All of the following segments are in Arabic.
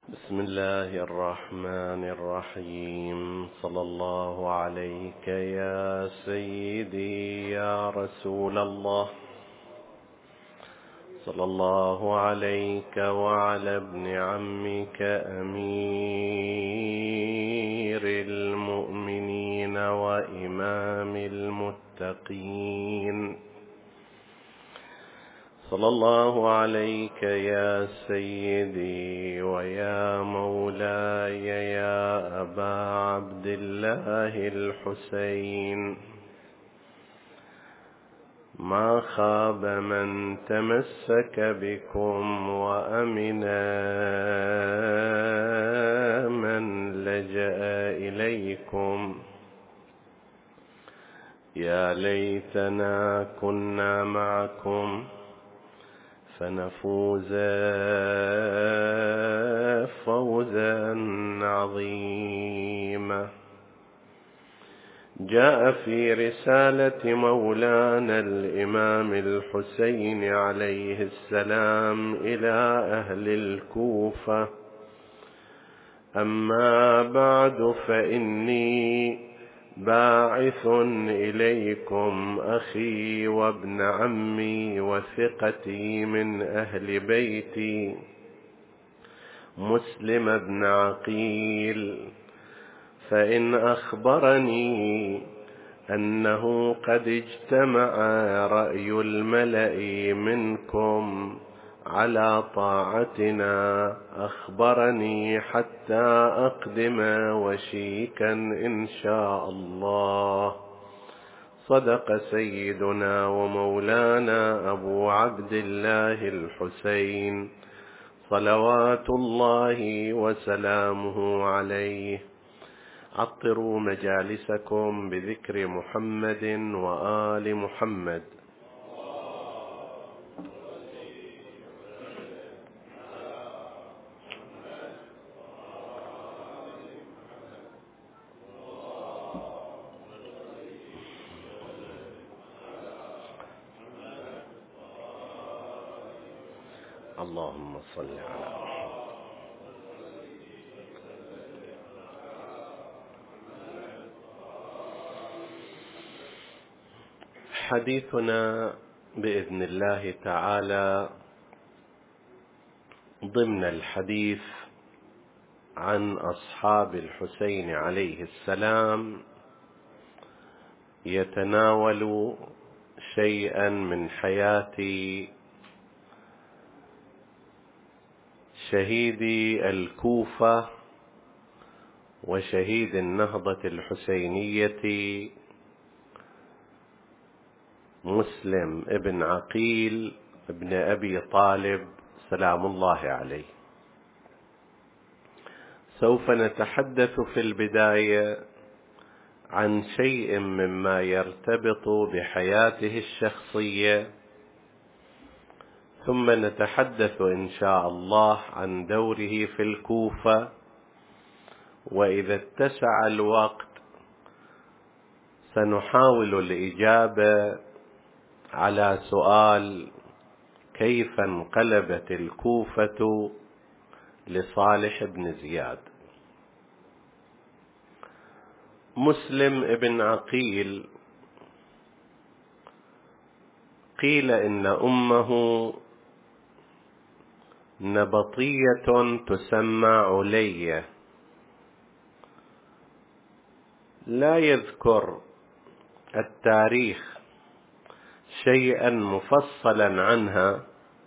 بسم الله الرحمن الرحيم. صلى الله عليك يا سيدي يا رسول الله، صلى الله عليك وعلى ابن عمك أمير المؤمنين وإمام المتقين، صلى الله عليك يا سيدي ويا مولاي يا أبا عبد الله الحسين. ما خاب من تمسك بكم وأمنا من لجأ إليكم. يا ليتنا كنا معكم فنفوز فوزا عظيما. جاء في رسالة مولانا الإمام الحسين عليه السلام إلى أهل الكوفة: أما بعد فإني باعث إليكم أخي وابن عمي وثقتي من أهل بيتي مسلم بن عقيل، فإن أخبرني أنه قد اجتمع رأي الملأ منكم على طاعتنا أخبرني حتى أقدم وشيكا إن شاء الله. صدق سيدنا ومولانا أبو عبد الله الحسين صلوات الله وسلامه عليه. عطروا مجالسكم بذكر محمد وآل محمد. اللهم صل على محمد. حديثنا بإذن الله تعالى ضمن الحديث عن أصحاب الحسين عليه السلام يتناول شيئا من حياة شهيد الكوفة وشهيد النهضة الحسينية مسلم ابن عقيل ابن أبي طالب سلام الله عليه. سوف نتحدث في البداية عن شيء مما يرتبط بحياته الشخصية، ثم نتحدث إن شاء الله عن دوره في الكوفة، وإذا اتسع الوقت سنحاول الإجابة على سؤال: كيف انقلبت الكوفة لصالح بن زياد؟ مسلم ابن عقيل قيل إن أمه نبطية تسمى علية، لا يذكر التاريخ شيئا مفصلا عنها،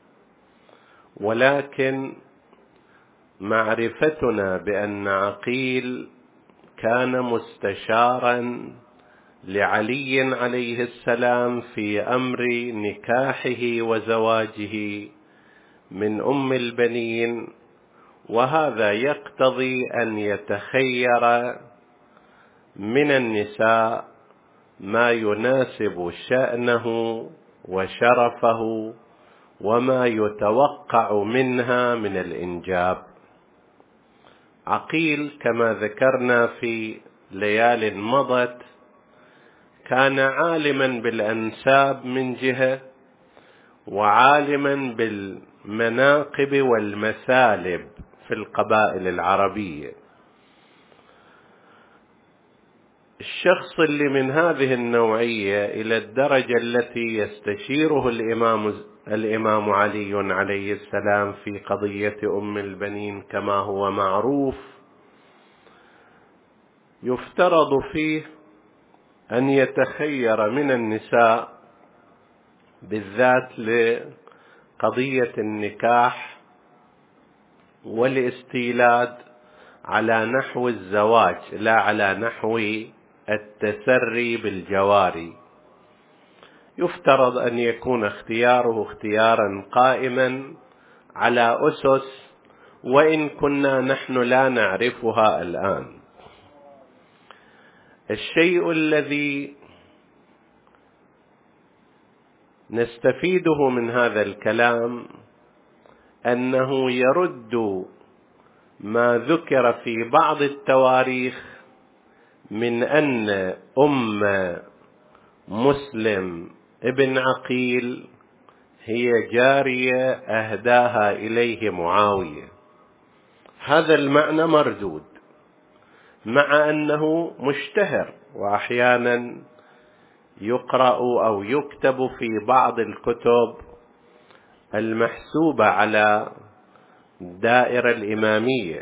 ولكن معرفتنا بأن عقيل كان مستشارا لعلي عليه السلام في أمر نكاحه وزواجه من أم البنين، وهذا يقتضي أن يتخير من النساء ما يناسب شأنه وشرفه وما يتوقع منها من الإنجاب. عقيل كما ذكرنا في ليال مضت كان عالما بالأنساب من جهة، وعالما بالمناقب والمثالب في القبائل العربية. الشخص اللي من هذه النوعية إلى الدرجة التي يستشيره الإمام علي عليه السلام في قضية أم البنين كما هو معروف، يفترض فيه أن يتخير من النساء بالذات لقضية النكاح والاستيلاد على نحو الزواج لا على نحو التسري بالجواري. يفترض أن يكون اختياره اختيارا قائما على أسس وإن كنا نحن لا نعرفها الآن. الشيء الذي نستفيده من هذا الكلام أنه يرد ما ذكر في بعض التواريخ من أن أم مسلم ابن عقيل هي جارية أهداها إليه معاوية. هذا المعنى مردود، مع أنه مشتهر وأحيانا يقرأ أو يكتب في بعض الكتب المحسوبة على الدائرة الإمامية،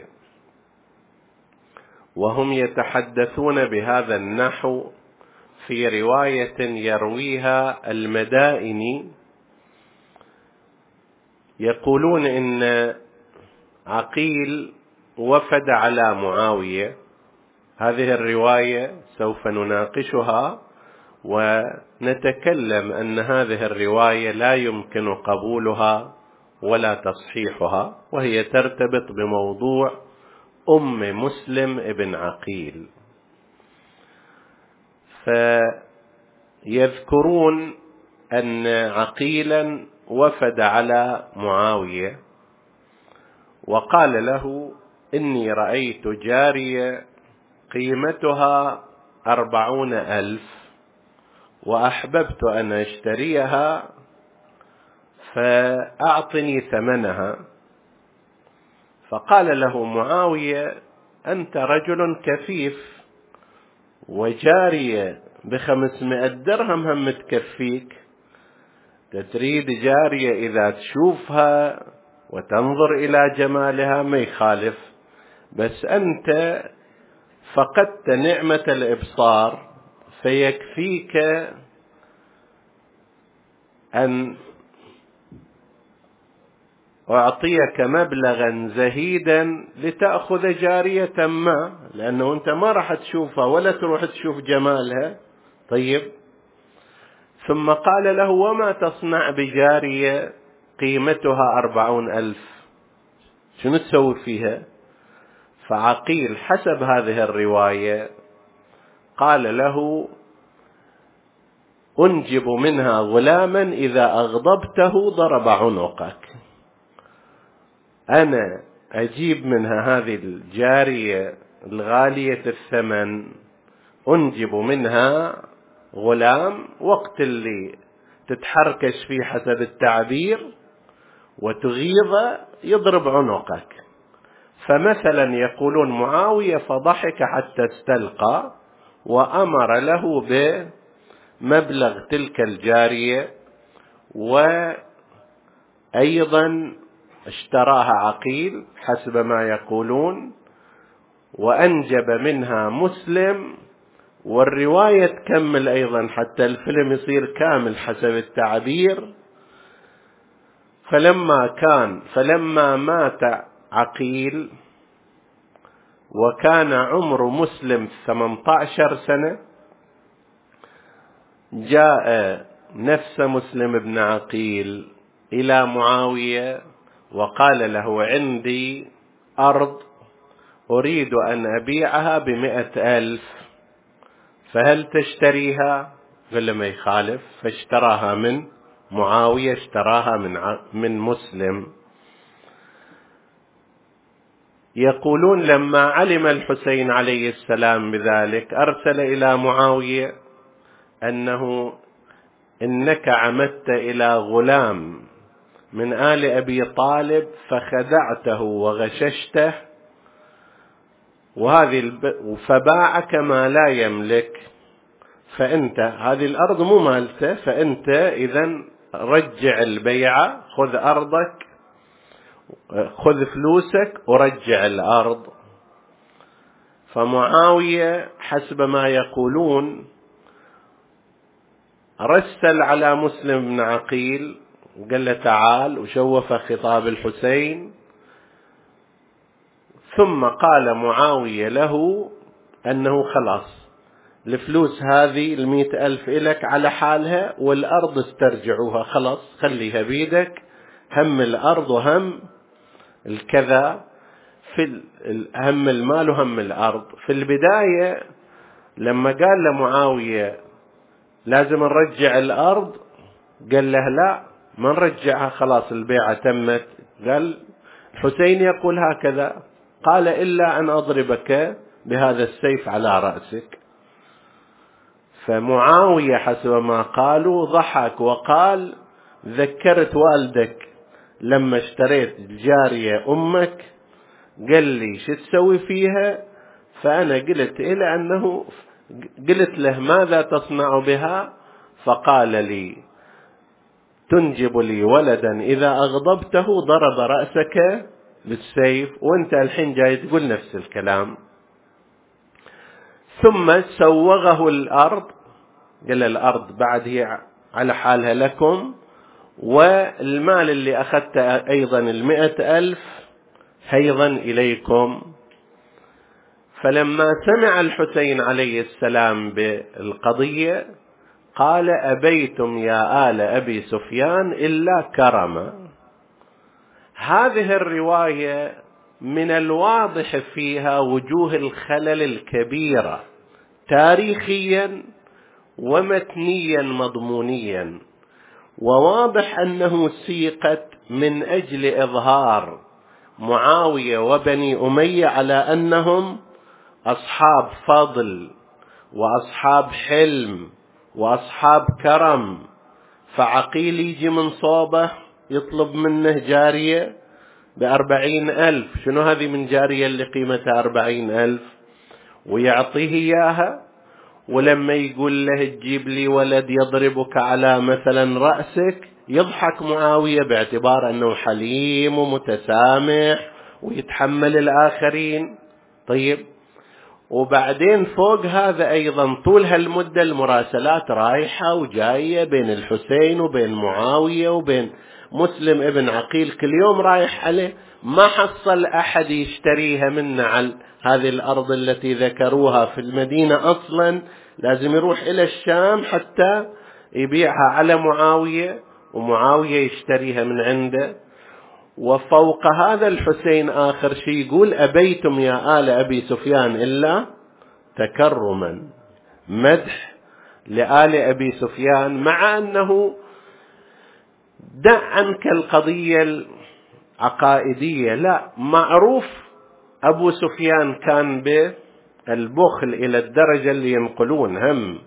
وهم يتحدثون بهذا النحو في رواية يرويها المدائني، يقولون إن عقيل وفد على معاوية. هذه الرواية سوف نناقشها ونتكلم أن هذه الرواية لا يمكن قبولها ولا تصحيحها، وهي ترتبط بموضوع أم مسلم ابن عقيل. فيذكرون أن عقيلا وفد على معاوية وقال له: إني رأيت جارية قيمتها 40,000 وأحببت أن أشتريها فأعطني ثمنها. فقال له معاوية: أنت رجل كفيف وجارية ب500 درهم هم تكفيك، تريد جارية إذا تشوفها وتنظر إلى جمالها ما يخالف، بس أنت فقدت نعمة الإبصار فيكفيك أن أعطيك مبلغا زهيدا لتأخذ جارية ما، لأنه أنت ما راح تشوفها ولا تروح تشوف جمالها. طيب، ثم قال له: وما تصنع بجارية قيمتها 40,000؟ شنو تسوي فيها؟ فعقيل حسب هذه الرواية قال له: أنجب منها غلاما إذا أغضبته ضرب عنقك. أنا أجيب منها هذه الجارية الغالية الثمن، أنجب منها غلام وقت اللي تتحركش فيه حسب التعبير وتغيظ يضرب عنقك. فمثلا يقولون معاوية فضحك حتى استلقى وأمر له بمبلغ تلك الجارية، وأيضا اشتراها عقيل حسب ما يقولون، وأنجب منها مسلم. والرواية تكمل أيضا حتى الفيلم يصير كامل حسب التعبير. فلما مات عقيل وكان عمر مسلم 18 سنة، جاء نفس مسلم بن عقيل إلى معاوية وقال له: عندي أرض أريد أن أبيعها ب100,000، فهل تشتريها؟ قال له: ما يخالف. فاشتراها من معاوية، اشتراها من مسلم. يقولون لما علم الحسين عليه السلام بذلك أرسل إلى معاوية أنه إنك عمدت إلى غلام من آل أبي طالب فخدعته وغششته فباعك ما لا يملك، فأنت هذه الأرض مو مالته، فأنت إذن رجع البيعة، خذ أرضك، خذ فلوسك ورجع الأرض. فمعاوية حسب ما يقولون رسل على مسلم بن عقيل وقال له تعال، وشوف خطاب الحسين، ثم قال معاوية له أنه خلاص الفلوس هذه 100,000 إلك على حالها، والأرض استرجعوها، خلاص خليها بيدك، هم الأرض وهم الكذا، هم المال وهم الأرض. في البداية لما قال لمعاوية لازم نرجع الأرض، قال له لا ما نرجعها، خلاص البيعة تمت. قال الحسين يقول هكذا، قال إلا أن أضربك بهذا السيف على رأسك. فمعاوية حسب ما قالوا ضحك وقال ذكرت والدك لما اشتريت الجارية أمك، قال لي شو تسوي فيها، فأنا قلت له ماذا تصنع بها، فقال لي تنجب لي ولدا إذا أغضبته ضرب رأسك بالسيف، وانت الحين جاي تقول نفس الكلام. ثم سوغه الأرض، قال الأرض بعد هي على حالها لكم، والمال اللي أخذت أيضا 100,000 أيضا إليكم. فلما سمع الحسين عليه السلام بالقضية قال أبيتم يا آل أبي سفيان إلا كرما. هذه الرواية من الواضح فيها وجوه الخلل الكبيرة تاريخيا ومتنيا مضمونيا، وواضح أنه سيقت من أجل إظهار معاوية وبني أمية على أنهم أصحاب فضل وأصحاب حلم وأصحاب كرم. فعقيل يجي من صوبه يطلب منه جارية 40,000، شنو هذه من جارية اللي قيمتها 40,000، ويعطيه إياها. ولما يقول له تجيب لي ولد يضربك على مثلا رأسك، يضحك معاوية باعتبار أنه حليم ومتسامح ويتحمل الآخرين. طيب، وبعدين فوق هذا أيضا طول هالمدة المراسلات رايحة وجاية بين الحسين وبين معاوية وبين مسلم ابن عقيل، كل يوم رايح عليه، ما حصل أحد يشتريها منه على هذه الأرض التي ذكروها في المدينة أصلا، لازم يروح إلى الشام حتى يبيعها على معاوية ومعاوية يشتريها من عنده. وفوق هذا الحسين آخر شيء يقول أبيتم يا آل أبي سفيان إلا تكرما، مدح لآل أبي سفيان، مع أنه دع عنك القضية العقائدية، لا، معروف أبو سفيان كان بالبخل إلى الدرجة اللي ينقلون هم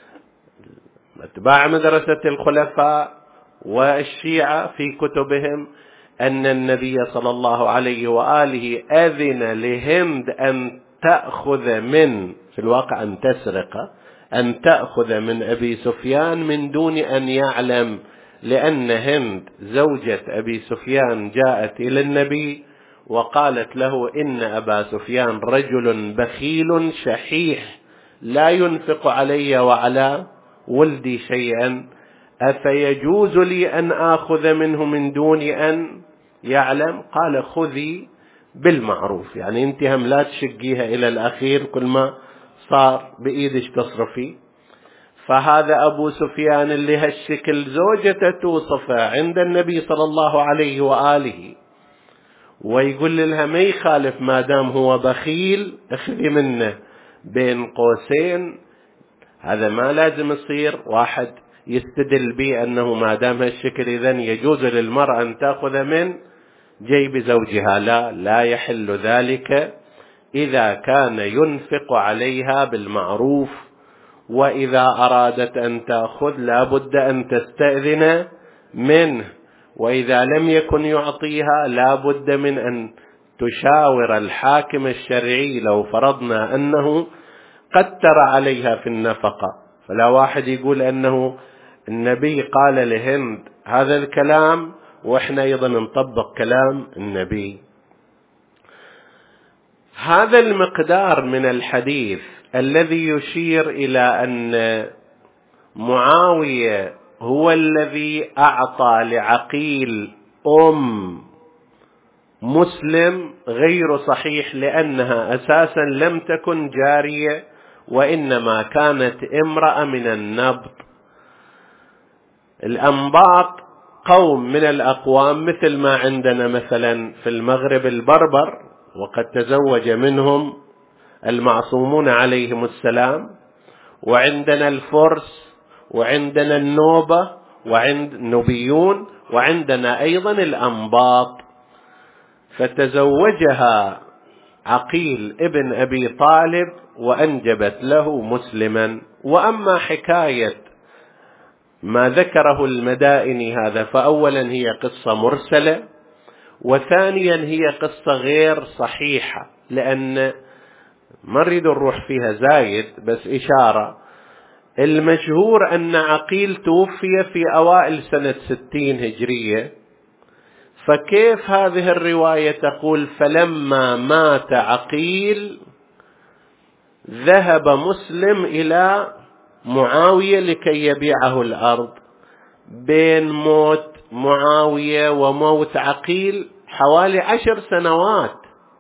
اتباع مدرسة الخلفاء والشيعة في كتبهم أن النبي صلى الله عليه وآله أذن لهند أن تأخذ في الواقع أن تسرق، أن تأخذ من أبي سفيان من دون أن يعلم، لأن هند زوجة أبي سفيان جاءت إلى النبي وقالت له إن أبا سفيان رجل بخيل شحيح لا ينفق علي وعلى ولدي شيئا، أفيجوز لي أن آخذ منه من دون أن يعلم؟ قال خذي بالمعروف، يعني انت هم لا تشقيها إلى الأخير، كل ما صار بإيدش تصرفي. فهذا أبو سفيان اللي هالشكل زوجته توصفه عند النبي صلى الله عليه وآله، ويقول لها ما يخالف ما دام هو بخيل اخذي منه، بين قوسين هذا ما لازم يصير واحد يستدل به أنه ما دام هالشكل إذن يجوز للمرأة أن تأخذ من جيب زوجها، لا يحل ذلك إذا كان ينفق عليها بالمعروف، وإذا أرادت أن تأخذ لا بد أن تستأذن منه. وإذا لم يكن يعطيها لا بد من أن تشاور الحاكم الشرعي لو فرضنا أنه قدر عليها في النفقة. فلا واحد يقول أنه النبي قال لهند هذا الكلام وإحنا أيضا نطبق كلام النبي. هذا المقدار من الحديث الذي يشير إلى أن معاوية هو الذي أعطى لعقيل مسلم غير صحيح، لأنها أساسا لم تكن جارية وإنما كانت امرأة من النبط. الأنباط قوم من الأقوام مثل ما عندنا مثلا في المغرب البربر، وقد تزوج منهم المعصومون عليهم السلام، وعندنا الفرس، وعندنا النوبة، النوبيون، وعندنا أيضا الأنباط. فتزوجها عقيل ابن أبي طالب وأنجبت له مسلما. وأما حكاية ما ذكره المدائني هذا فأولا هي قصة مرسلة، وثانيا هي قصة غير صحيحة، لأن ما نريد نروح فيها زايد، بس إشارة. المشهور أن عقيل توفي في أوائل سنة 60 هجرية، فكيف هذه الرواية تقول فلما مات عقيل ذهب مسلم إلى معاوية لكي يبيعه الأرض؟ بين موت معاوية وموت عقيل حوالي 10 سنوات.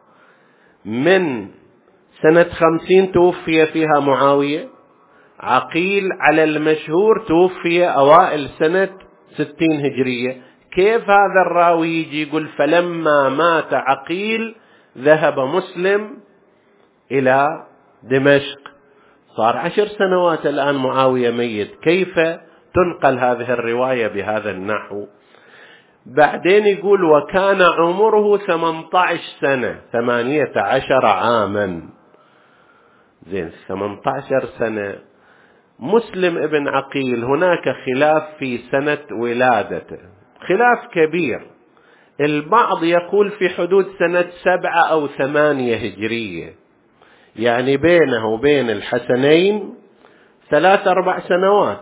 من سنة 50 توفي فيها معاوية، عقيل على المشهور توفي أوائل سنة 60 هجرية. كيف هذا الراوي يجي يقول فلما مات عقيل ذهب مسلم إلى دمشق؟ صار 10 سنوات الآن معاوية ميت، كيف تنقل هذه الرواية بهذا النحو؟ بعدين يقول وكان عمره 18 سنة، 18 عاما. زين 18 سنة. مسلم ابن عقيل هناك خلاف في سنة ولادته، خلاف كبير. البعض يقول في حدود سنة 7 أو 8 هجرية، يعني بينه وبين الحسنين 3-4 سنوات.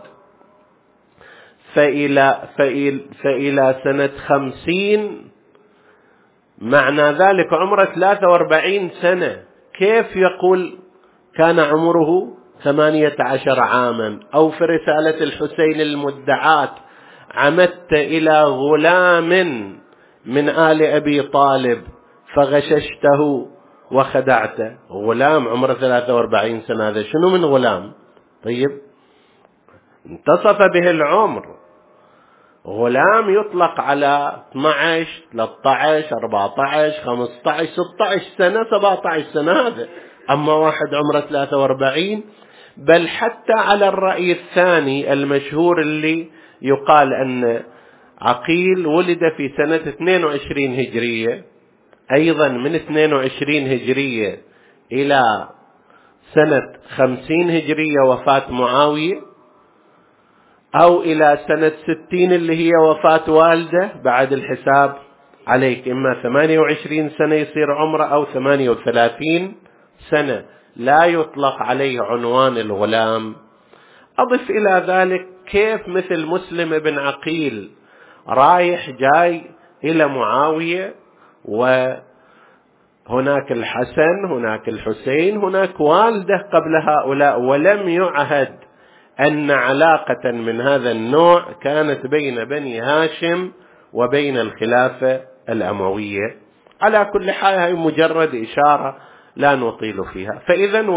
فإلى سنة 50 معنى ذلك عمره 43 سنة. كيف يقول كان عمره 18 عاما؟ أو في رسالة الحسين المدعاة عمدت إلى غلام من آل أبي طالب فغششته وخدعته. غلام عمره 43 سنة، هذا شنو من غلام؟ طيب انتصف به العمر. غلام يطلق على 12 13 14 15 16 سنة 17 سنة هذا، أما واحد عمره 43. بل حتى على الرأي الثاني المشهور اللي يقال أن عقيل ولد في سنة 22 هجرية، أيضا من 22 هجرية إلى سنة 50 هجرية وفاة معاوية، أو إلى سنة 60 اللي هي وفاة والده. بعد الحساب عليك، إما 28 سنة يصير عمره أو 38 سنة، لا يطلق عليه عنوان الغلام. أضف إلى ذلك كيف مثل مسلم بن عقيل رايح جاي إلى معاوية، وهناك الحسن، هناك الحسين، هناك والده قبل هؤلاء، ولم يعهد أن علاقة من هذا النوع كانت بين بني هاشم وبين الخلافة الأموية. على كل حال هي مجرد إشارة لا نطيل فيها. فإذا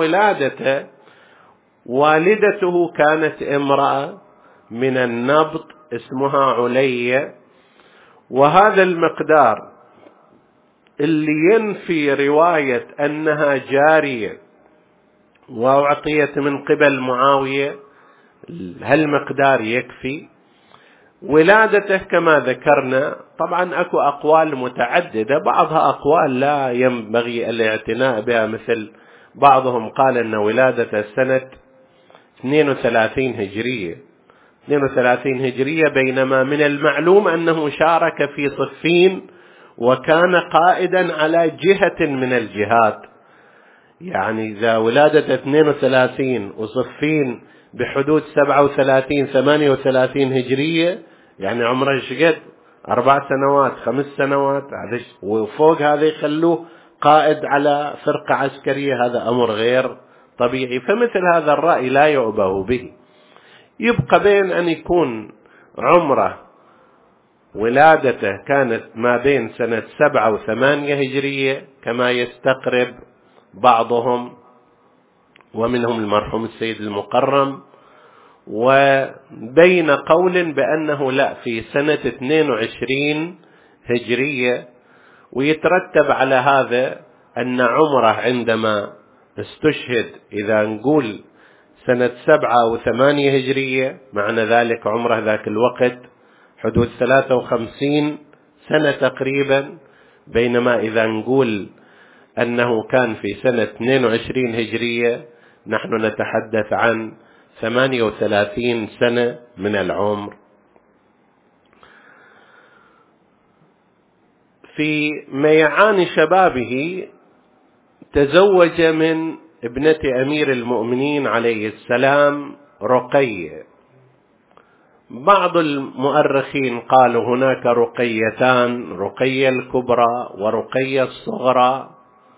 والدته كانت امرأة من النبط اسمها علية. وهذا المقدار اللي ينفي رواية أنها جارية وأعطيت من قبل معاوية، هالمقدار يكفي. ولادته كما ذكرنا طبعا أكو أقوال متعددة، بعضها أقوال لا ينبغي الاعتناء بها، مثل بعضهم قال أن ولادته سنة 32 هجرية، 32 هجرية، بينما من المعلوم أنه شارك في صفين وكان قائدا على جهة من الجهات. يعني إذا ولادة 32 وصفين بحدود 37 38 هجرية، يعني عمره شقد 4 سنوات 5 سنوات، وفوق هذا يخلوه قائد على فرقة عسكرية، هذا أمر غير طبيعي. فمثل هذا الرأي لا يؤبه به. يبقى بين أن يكون عمره ولادته كانت ما بين سنة 7 و8 هجرية كما يستقرب بعضهم، ومنهم المرحوم السيد المقرم، وبين قول بأنه لا في سنة 22 هجرية. ويترتب على هذا أن عمره عندما استشهد إذا نقول سنة 7 و8 هجرية، معنى ذلك عمره ذاك الوقت حدود 53 سنة تقريبا، بينما إذا نقول أنه كان في سنة 22 هجرية نحن نتحدث عن 38 سنة من العمر. في ميعان شبابه تزوج من ابنة أمير المؤمنين عليه السلام رقية. بعض المؤرخين قالوا هناك رقيتان، رقية الكبرى ورقية الصغرى،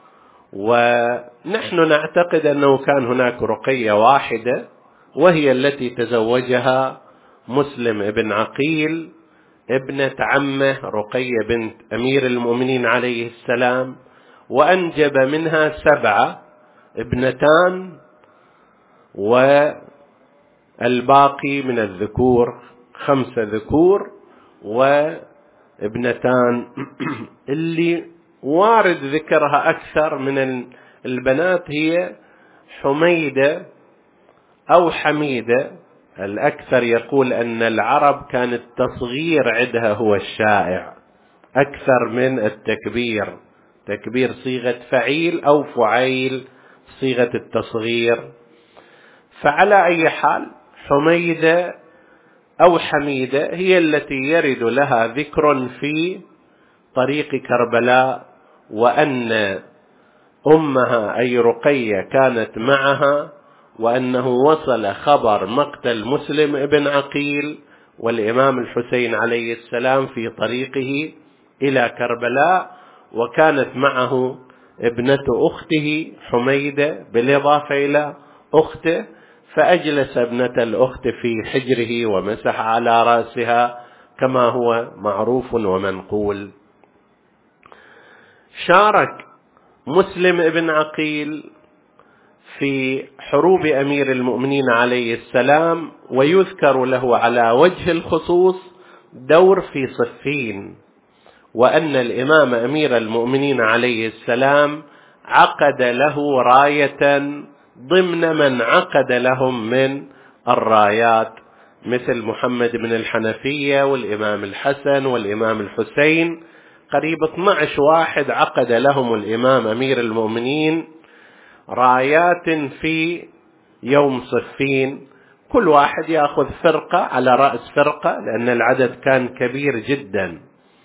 ونحن نعتقد أنه كان هناك رقية واحدة، وهي التي تزوجها مسلم ابن عقيل ابنة عمه رقية بنت أمير المؤمنين عليه السلام، وأنجب منها 7 ابنتان، والباقي من الذكور 5 ذكور وابنتان اللي وارد ذكرها أكثر من البنات هي حميدة أو حميدة. الأكثر يقول أن العرب كان التصغير عندها هو الشائع أكثر من التكبير، تكبير صيغة فعيل أو فعيل صيغة التصغير. فعلى أي حال حميدة أو حميدة هي التي يرد لها ذكر في طريق كربلاء، وأن أمها أي رقية كانت معها، وأنه وصل خبر مقتل مسلم ابن عقيل والإمام الحسين عليه السلام في طريقه إلى كربلاء، وكانت معه ابنة أخته حميدة بالإضافة إلى أخته، فأجلس ابنة الأخت في حجره ومسح على رأسها كما هو معروف ومنقول. شارك مسلم ابن عقيل في حروب أمير المؤمنين عليه السلام، ويذكر له على وجه الخصوص دور في صفين، وأن الإمام أمير المؤمنين عليه السلام عقد له راية ضمن من عقد لهم من الرايات، مثل محمد بن الحنفية والإمام الحسن والإمام الحسين، قريب 12 واحد عقد لهم الإمام أمير المؤمنين رايات في يوم صفين، كل واحد يأخذ فرقة على رأس فرقة لأن العدد كان كبير جدا.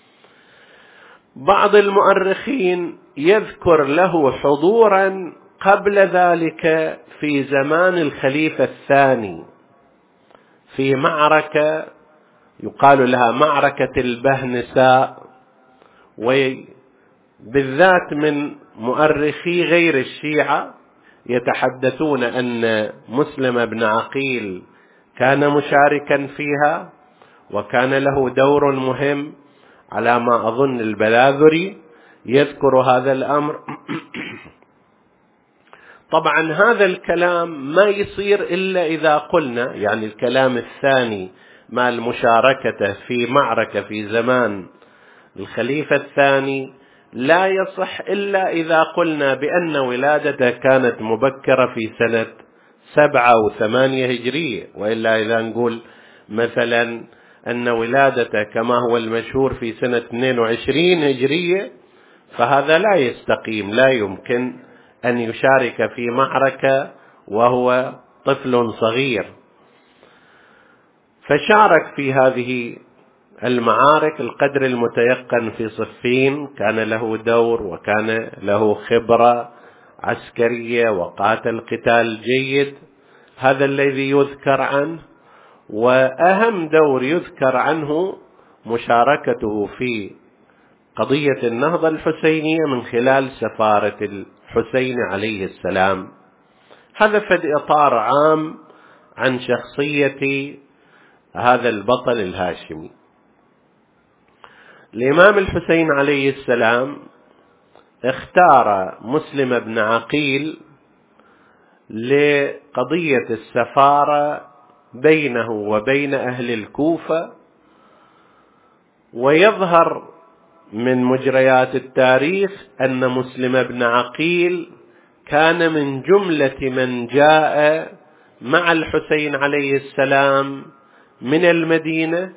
بعض المؤرخين يذكر له حضورا قبل ذلك في زمان الخليفة الثاني في معركة يقال لها معركة البهنساء، وبالذات من مؤرخي غير الشيعة يتحدثون أن مسلم بن عقيل كان مشاركا فيها وكان له دور مهم، على ما أظن البلاذري يذكر هذا الأمر. طبعا هذا الكلام ما يصير إلا إذا قلنا، يعني الكلام الثاني مع المشاركة في معركة في زمان الخليفة الثاني لا يصح إلا إذا قلنا بأن ولادته كانت مبكرة في سنة 7 و8 هجرية، وإلا إذا نقول مثلا أن ولادته كما هو المشهور في سنة 22 هجرية فهذا لا يستقيم، لا يمكن أن يشارك في معركة وهو طفل صغير. فشارك في هذه المعارك القدر المتيقن في صفين، كان له دور وكان له خبرة عسكرية وقاتل قتال جيد، هذا الذي يذكر عنه. وأهم دور يذكر عنه مشاركته في قضية النهضة الحسينية من خلال سفارة الحسين عليه السلام. هذا فد إطار عام عن شخصية هذا البطل الهاشمي. الإمام الحسين عليه السلام اختار مسلم بن عقيل لقضية السفارة بينه وبين أهل الكوفة، ويظهر من مجريات التاريخ أن مسلم بن عقيل كان من جملة من جاء مع الحسين عليه السلام من المدينة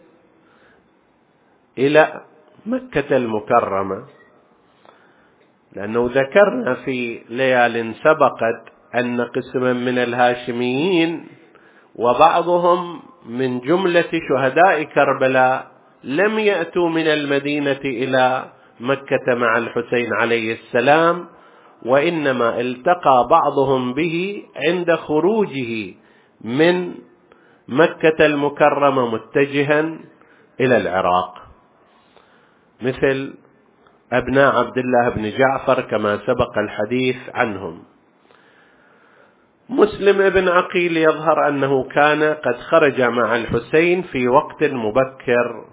إلى مكة المكرمة، لأنه ذكرنا في ليال سبقت أن قسما من الهاشميين وبعضهم من جملة شهداء كربلاء لم يأتوا من المدينة إلى مكة مع الحسين عليه السلام، وإنما التقى بعضهم به عند خروجه من مكة المكرمة متجها إلى العراق، مثل أبناء عبد الله بن جعفر كما سبق الحديث عنهم. مسلم بن عقيل يظهر أنه كان قد خرج مع الحسين في وقت مبكر،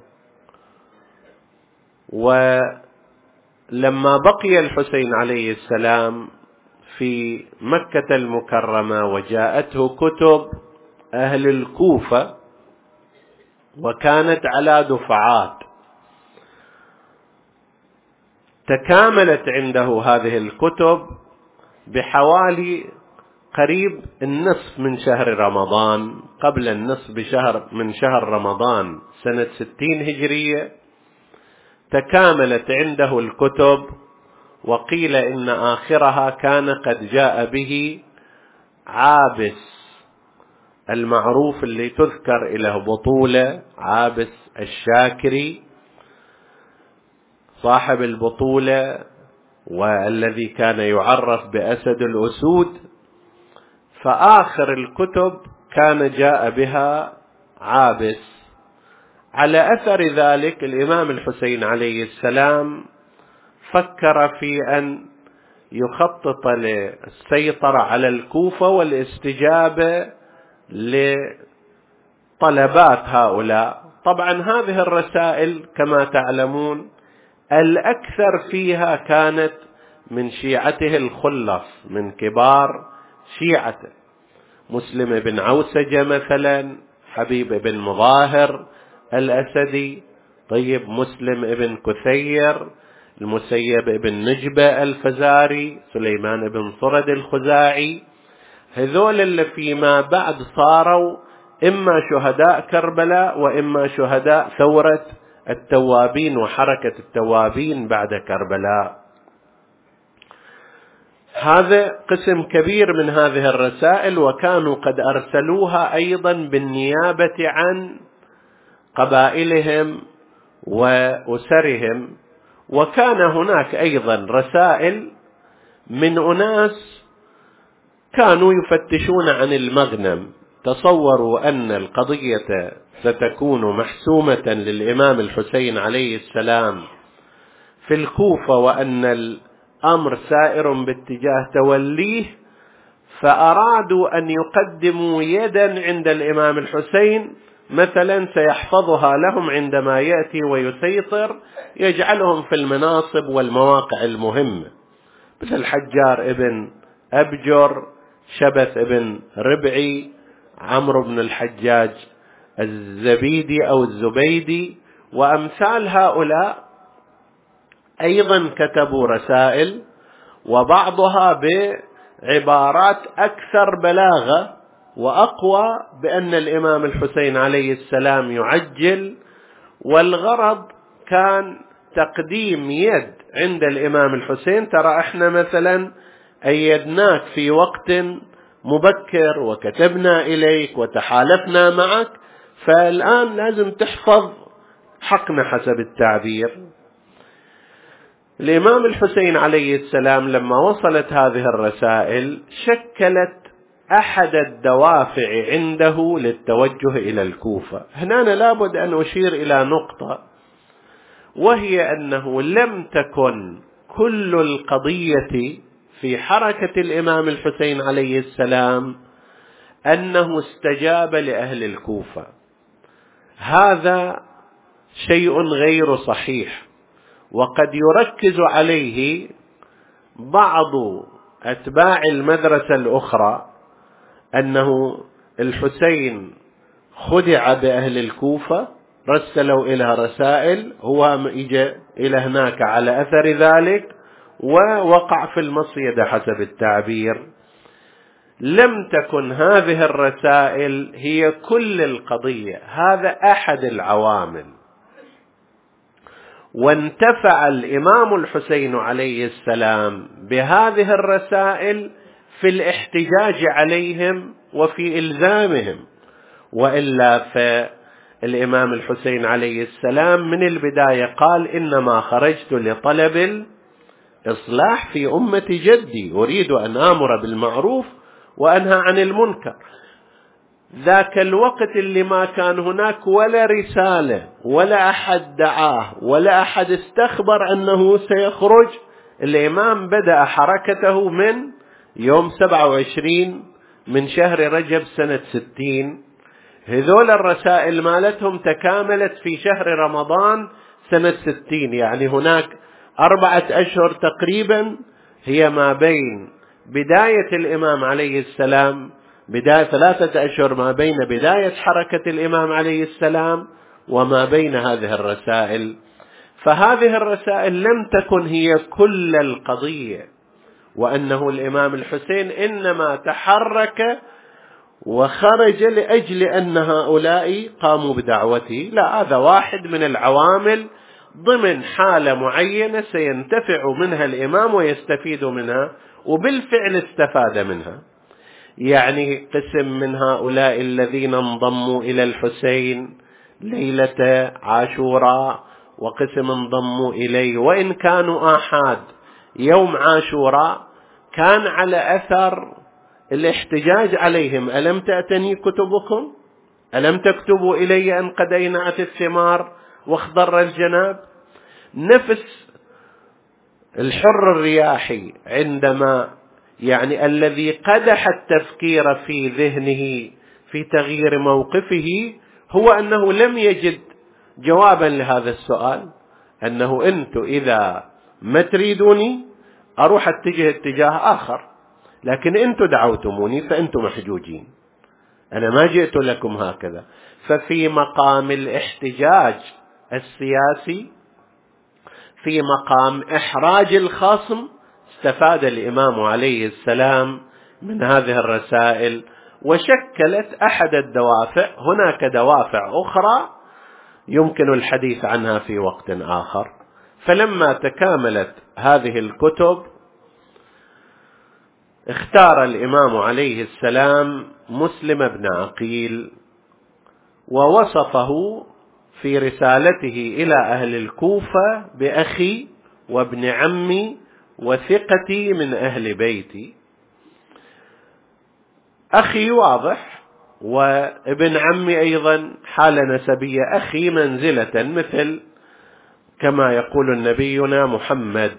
ولما بقي الحسين عليه السلام في مكة المكرمة وجاءته كتب أهل الكوفة وكانت على دفعات، تكاملت عنده هذه الكتب بحوالي قريب النصف من شهر رمضان، قبل النصف بشهر من شهر رمضان سنة 60 هجرية تكاملت عنده الكتب، وقيل إن آخرها كان قد جاء به عابس المعروف اللي تذكر إلى بطولة، عابس الشاكري صاحب البطولة والذي كان يعرف بأسد الأسود، فآخر الكتب كان جاء بها عابس. على أثر ذلك الإمام الحسين عليه السلام فكر في أن يخطط للسيطرة على الكوفة والاستجابة لطلبات هؤلاء. طبعا هذه الرسائل كما تعلمون الأكثر فيها كانت من شيعته الخلص، من كبار شيعته، مسلم بن عوسجة مثلا، حبيب بن مظاهر الأسدي، طيب مسلم بن كثير، المسيب بن نجبة الفزاري، سليمان بن صرد الخزاعي، هذول اللي فيما بعد صاروا إما شهداء كربلاء وإما شهداء ثورة التوابين وحركة التوابين بعد كربلاء. هذا قسم كبير من هذه الرسائل، وكانوا قد أرسلوها أيضا بالنيابة عن قبائلهم وأسرهم. وكان هناك أيضا رسائل من أناس كانوا يفتشون عن المغنم، تصوروا أن القضية ستكون محسومة للإمام الحسين عليه السلام في الكوفة وأن الأمر سائر باتجاه توليه، فأرادوا أن يقدموا يدا عند الإمام الحسين مثلا سيحفظها لهم عندما يأتي ويسيطر، يجعلهم في المناصب والمواقع المهمة، مثل الحجار ابن أبجر، شبث ابن ربعي، عمرو بن الحجاج الزبيدي أو الزبيدي وأمثال هؤلاء. أيضا كتبوا رسائل وبعضها بعبارات أكثر بلاغة وأقوى بأن الإمام الحسين عليه السلام يعجل، والغرض كان تقديم يد عند الإمام الحسين، ترى احنا مثلا أيدناك في وقت مبكر وكتبنا إليك وتحالفنا معك، فالآن لازم تحفظ حقنا حسب التعبير. الإمام الحسين عليه السلام لما وصلت هذه الرسائل شكلت أحد الدوافع عنده للتوجه إلى الكوفة. هنا لابد أن أشير إلى نقطة، وهي أنه لم تكن كل القضية في حركة الإمام الحسين عليه السلام أنه استجاب لأهل الكوفة. هذا شيء غير صحيح، وقد يركز عليه بعض أتباع المدرسة الأخرى أنه الحسين خدع بأهل الكوفة، رسلوا إلى رسائل، هو إجا إلى هناك على أثر ذلك ووقع في المصيدة حسب التعبير. لم تكن هذه الرسائل هي كل القضية، هذا أحد العوامل. وانتفع الإمام الحسين عليه السلام بهذه الرسائل في الاحتجاج عليهم وفي إلزامهم، وإلا فالإمام الحسين عليه السلام من البداية قال: إنما خرجت لطلب الإصلاح في أمة جدي، أريد أن آمر بالمعروف وأنهى عن المنكر. ذاك الوقت اللي ما كان هناك ولا رسالة ولا أحد دعاه ولا أحد استخبر أنه سيخرج، الإمام بدأ حركته من يوم 27 من شهر رجب سنة 60. هذول الرسائل مالتهم تكاملت في شهر رمضان سنة 60، يعني هناك 4 أشهر تقريبا هي ما بين بداية الإمام عليه السلام، بداية 3 أشهر ما بين بداية حركة الإمام عليه السلام وما بين هذه الرسائل. فهذه الرسائل لم تكن هي كل القضية، وأنه الإمام الحسين إنما تحرك وخرج لأجل أن هؤلاء قاموا بدعوته. لا، هذا واحد من العوامل ضمن حالة معينة سينتفع منها الإمام ويستفيد منها، وبالفعل استفاد منها. يعني قسم من هؤلاء الذين انضموا إلى الحسين ليلة عاشوراء، وقسم انضموا إليه وإن كانوا آحاد يوم عاشوراء، كان على أثر الاحتجاج عليهم: ألم تأتني كتبكم؟ ألم تكتبوا إلي أن قد أينعت الثمار واخضر الجناب؟ نفس الحر الرياحي عندما يعني الذي قدح التفكير في ذهنه في تغيير موقفه هو أنه لم يجد جوابا لهذا السؤال، أنه أنتم إذا ما تريدوني أروح اتجه اتجاه آخر، لكن أنتم دعوتموني فأنتم محجوجين، أنا ما جئت لكم هكذا. ففي مقام الاحتجاج السياسي، في مقام إحراج الخصم، استفاد الإمام عليه السلام من هذه الرسائل وشكلت أحد الدوافع. هناك دوافع أخرى يمكن الحديث عنها في وقت آخر. فلما تكاملت هذه الكتب اختار الإمام عليه السلام مسلم بن عقيل ووصفه في رسالته إلى أهل الكوفة بأخي وابن عمي وثقتي من أهل بيتي. أخي واضح، وابن عمي أيضا حالة نسبية، أخي منزلة مثل كما يقول نبينا محمد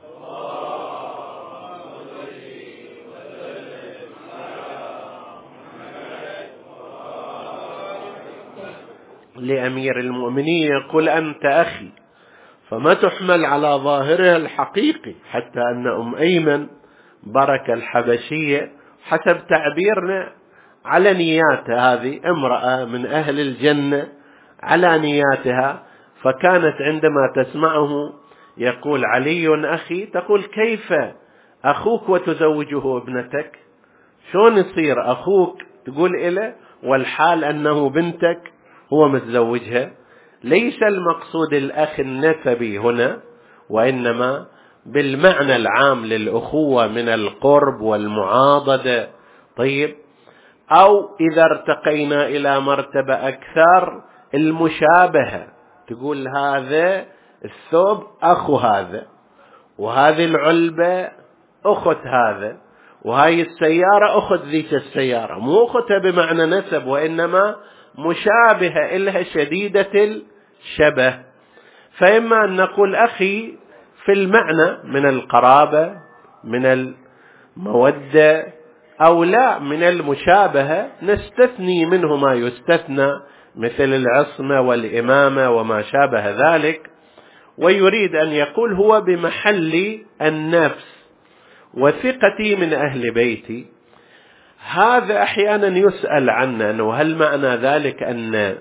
لأمير المؤمنين، يقول: أنت أخي، فما تحمل على ظاهرها الحقيقي، حتى أن أم أيمن بركة الحبشية حسب تعبيرنا على نياتها، هذه امرأة من أهل الجنة على نياتها، فكانت عندما تسمعه يقول علي أخي تقول: كيف أخوك وتزوجه ابنتك؟ شلون يصير أخوك تقول إله والحال أنه بنتك هو متزوجها؟ ليس المقصود الأخ النسبي هنا، وإنما بالمعنى العام للأخوة من القرب والمعاضدة. طيب، أو إذا ارتقينا إلى مرتبة أكثر المشابهة، تقول هذا الثوب أخو هذا، وهذه العلبة أخت هذا، وهاي السيارة أخت ذيك السيارة، مو أختها بمعنى نسب وإنما مشابهة إلها شديدة الشبه. فإما أن نقول أخي في المعنى من القرابة من المودة، أو لا من المشابهة نستثني منه ما يستثنى مثل العصمة والإمامة وما شابه ذلك. ويريد أن يقول هو بمحل النفس وثقتي من أهل بيتي. هذا أحيانا يسأل عنه، أنه هل معنى ذلك أن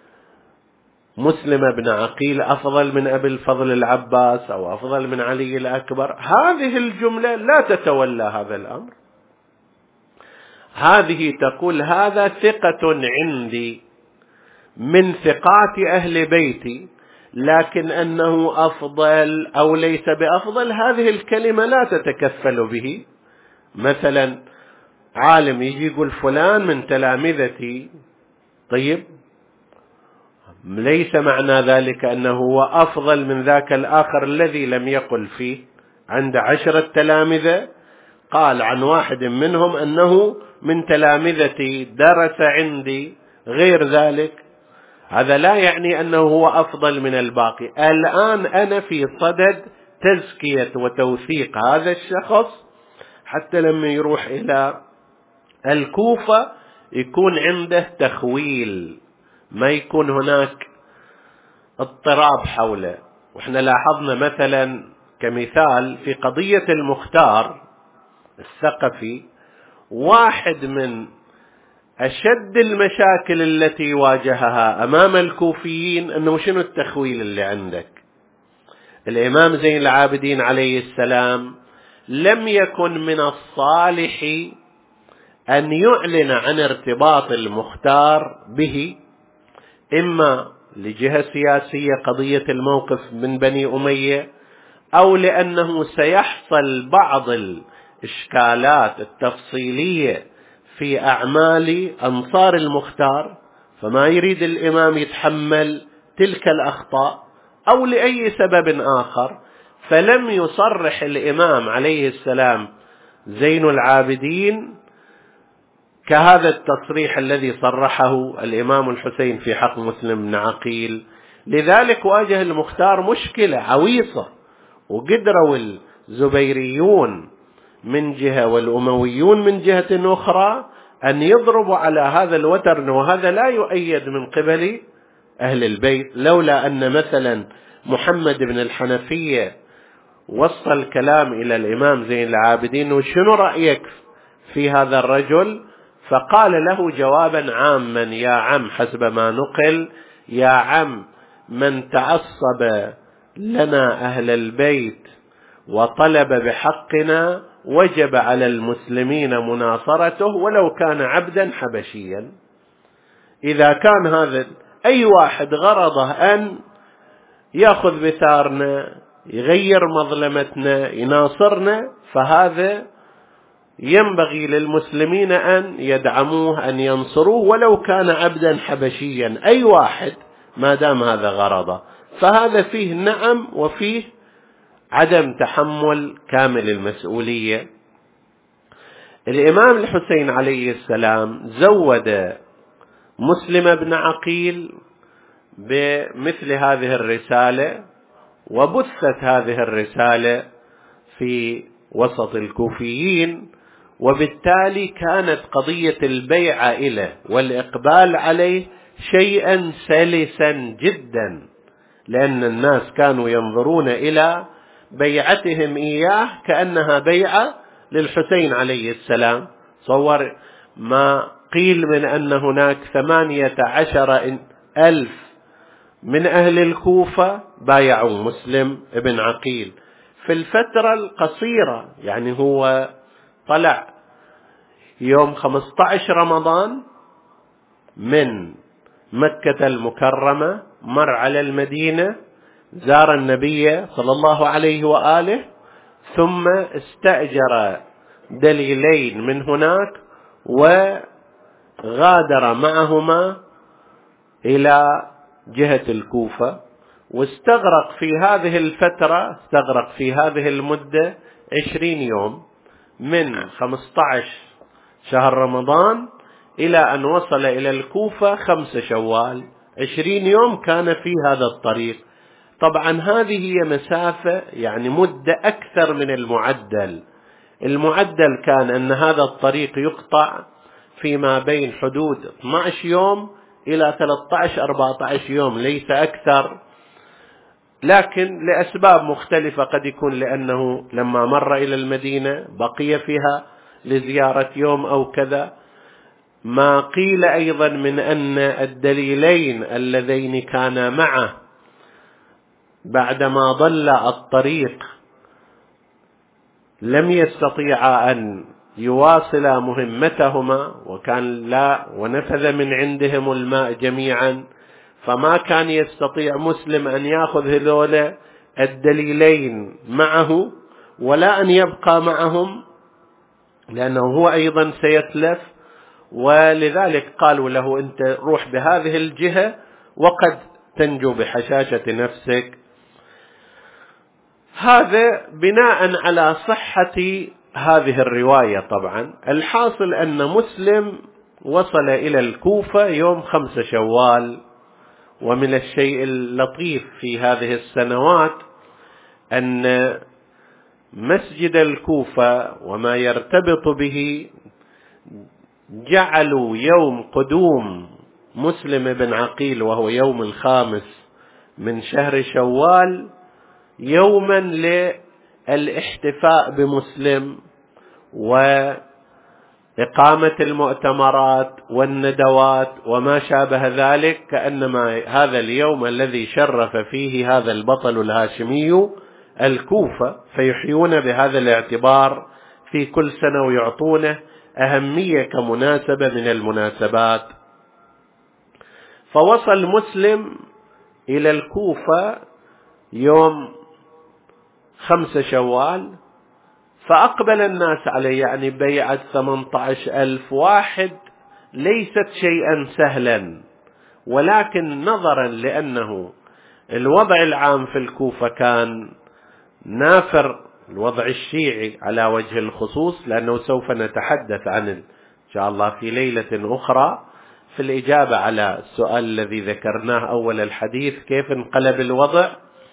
مسلم بن عقيل أفضل من أبي الفضل العباس أو أفضل من علي الأكبر؟ هذه الجملة لا تتولى هذا الأمر. هذه تقول هذا ثقة عندي من ثقات أهل بيتي، لكن أنه أفضل أو ليس بأفضل هذه الكلمة لا تتكفل به. مثلا عالم يجي يقول فلان من تلامذتي، طيب ليس معنى ذلك أنه هو أفضل من ذاك الآخر الذي لم يقل فيه. عند 10 تلامذة قال عن واحد منهم أنه من تلامذتي درس عندي غير ذلك، هذا لا يعني أنه هو أفضل من الباقي. الآن أنا في صدد تزكية وتوثيق هذا الشخص، حتى لما يروح إلى الكوفة يكون عنده تخويل، ما يكون هناك اضطراب حوله. وإحنا لاحظنا مثلا كمثال في قضية المختار الثقفي، واحد من أشد المشاكل التي واجهها أمام الكوفيين أنه شنو التخويل اللي عندك. الإمام زين العابدين عليه السلام لم يكن من الصالح أن يعلن عن ارتباط المختار به، إما لجهة سياسية قضية الموقف من بني أمية، أو لأنه سيحصل بعض الإشكالات التفصيلية في أعمال أنصار المختار، فما يريد الإمام يتحمل تلك الأخطاء، أو لأي سبب آخر. فلم يصرح الإمام عليه السلام زين العابدين كهذا التصريح الذي صرحه الإمام الحسين في حق مسلم بن عقيل. لذلك واجه المختار مشكلة عويصة، وقدروا الزبيريون من جهة والأمويون من جهة أخرى أن يضربوا على هذا الوتر، وهذا لا يؤيد من قبل أهل البيت. لولا أن مثلا محمد بن الحنفية وصل الكلام إلى الإمام زين العابدين وشنو رأيك في هذا الرجل، فقال له جوابا عاما: يا عم، حسب ما نقل، يا عم من تعصب لنا أهل البيت وطلب بحقنا وجب على المسلمين مناصرته ولو كان عبدا حبشيا. إذا كان هذا أي واحد غرضه أن يأخذ بثارنا، يغير مظلمتنا، يناصرنا، فهذا ينبغي للمسلمين أن يدعموه، أن ينصروه ولو كان عبدا حبشيا، أي واحد ما دام هذا غرضه. فهذا فيه نعم وفيه عدم تحمل كامل المسؤولية. الإمام الحسين عليه السلام زود مسلم بن عقيل بمثل هذه الرسالة، وبثت هذه الرسالة في وسط الكوفيين، وبالتالي كانت قضية البيعة إليه والإقبال عليه شيئا سلسا جدا، لأن الناس كانوا ينظرون إلى بيعتهم إياه كأنها بيعة للحسين عليه السلام. صور ما قيل من أن هناك 18,000 من أهل الكوفة بايعوا مسلم بن عقيل في الفترة القصيرة. يعني هو طلع يوم 15 رمضان من مكة المكرمة، مر على المدينة، زار النبي صلى الله عليه وآله، ثم استأجر دليلين من هناك غادر معهما إلى جهة الكوفة، واستغرق في هذه الفترة، استغرق في هذه المدة 20 يوم، من 15 شهر رمضان إلى أن وصل إلى الكوفة 5 شوال. 20 يوم كان في هذا الطريق. طبعا هذه هي مسافة، يعني مدة أكثر من المعدل. المعدل كان أن هذا الطريق يقطع فيما بين حدود 12 يوم إلى 13-14 يوم، ليس أكثر، لكن لأسباب مختلفة. قد يكون لأنه لما مر إلى المدينة بقي فيها لزيارة يوم أو كذا. ما قيل أيضا من أن الدليلين اللذين كانا معه بعدما ضل الطريق لم يستطيعا أن يواصلا مهمتهما، وكان لا ونفذ من عندهم الماء جميعا، فما كان يستطيع مسلم أن يأخذ هذول الدليلين معه ولا أن يبقى معهم، لأنه هو أيضا سيتلف. ولذلك قالوا له أنت روح بهذه الجهة وقد تنجو بحشاشة نفسك. هذا بناء على صحة هذه الرواية. طبعا الحاصل أن مسلم وصل إلى الكوفة يوم 5 شوال. ومن الشيء اللطيف في هذه السنوات أن مسجد الكوفة وما يرتبط به جعلوا يوم قدوم مسلم بن عقيل، وهو يوم 5 من شهر شوال، يوما للاحتفاء بمسلم وإقامة المؤتمرات والندوات وما شابه ذلك، كأنما هذا اليوم الذي شرف فيه هذا البطل الهاشمي الكوفة، فيحيون بهذا الاعتبار في كل سنة ويعطونه أهمية كمناسبة من المناسبات. فوصل مسلم إلى الكوفة يوم 5 شوال، فأقبل الناس عليه، يعني بيعة 18,000 واحد ليست شيئا سهلا، ولكن نظرا لأنه الوضع العام في الكوفة كان نافر الوضع الشيعي على وجه الخصوص، لأنه سوف نتحدث عن إن شاء الله في ليلة أخرى في الإجابة على السؤال الذي ذكرناه أول الحديث، كيف انقلب الوضع،